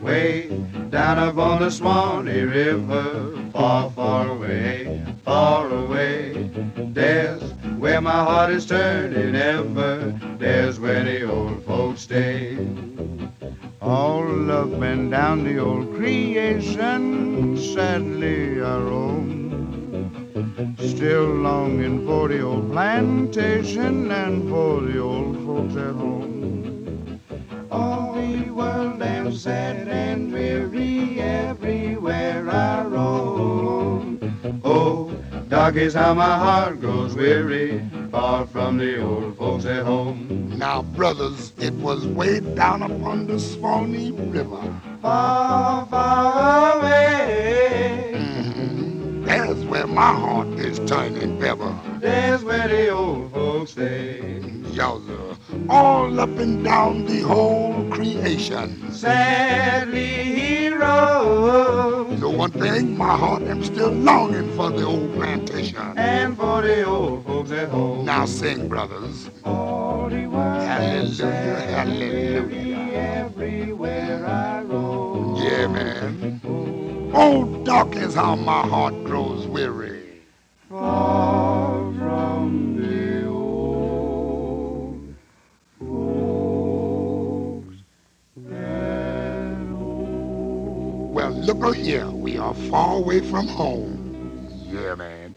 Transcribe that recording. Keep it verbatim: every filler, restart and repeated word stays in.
way down upon the Swanee River, far, far away, far away. There's where my heart is turning ever, there's where the old folks stay. All up and down the old creation, sadly I roam, still longing for the old plantation and for the old folks at home. All the world is sad and weary everywhere I roam. Oh, dark is how my heart grows weary, far from the old folks at home. Now, brothers, it was way down upon the Swanee River, Far, far away. Mhm. There's where my heart is turning ever. There's where the old folks stay. Yowza, all up and down the whole creation. Sadly he rose, The one thing, my heart am still longing for the old plantation. and for the old folks at home. Now sing, brothers. All the world Hallelujah, hallelujah. everywhere I roam. Yeah, man. Oh, dark is how my heart grows weary. Far from the old folks at home. Well, look here, we are far away from home. Yeah, man.